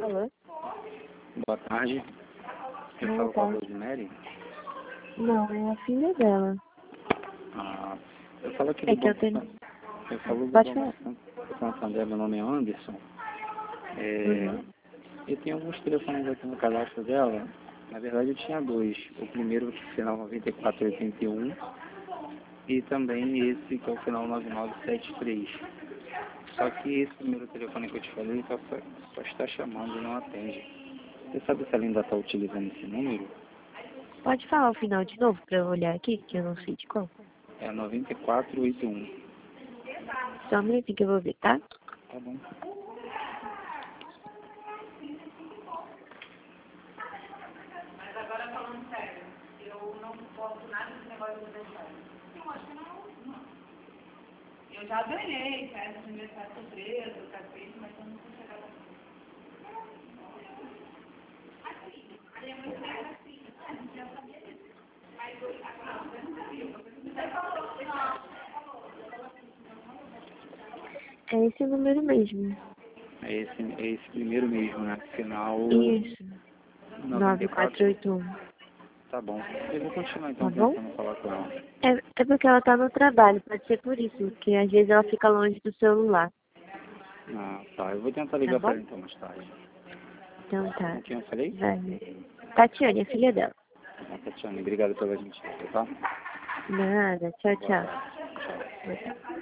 Alô? Boa tarde. Eu Boa falo com a tarde. Rosemary. Não, é a filha dela. Ah, eu falo aqui É do que eu Banco tenho... Eu falo do Pode Banco falar. Santander, meu nome é Anderson. Uhum. Eu tenho alguns telefones aqui no cadastro dela. Na verdade eu tinha dois. O primeiro que é o final 9481 e também esse que é o final 9973. Só que esse primeiro telefone que eu te falei só está chamando e não atende. Você sabe se ela ainda está utilizando esse número? Pode falar o final de novo pra eu olhar aqui, que eu não sei de qual. É 9481. Só um minutinho que eu vou ver, tá? Tá bom. Mas agora falando sério, eu não suporto nada desse negócio de aniversário. Eu acho que não. Eu já ganhei festa de aniversário surpresa, cacete, mas eu não vou chegar lá. Assim, a minha mãe também era assim, a gente já sabia disso. Mas hoje, agora, você não sabia, você falou, É esse número mesmo. É esse primeiro mesmo, né? Final Isso. 94. 9481. Tá bom. Eu vou continuar Tá então bom? tentando falar com ela. É porque ela tá no trabalho, pode ser por isso, porque às vezes ela fica longe do celular. Ah, tá. Eu vou tentar Tá ligar pra bom? ela então mais tarde. Então tá. Com quem eu falei? Vai. Tatiane, a filha dela. Tá, Tatiana. Obrigado pela gentileza, tá? Nada. Tchau, Boa tchau. tarde. Tchau. Boa tarde.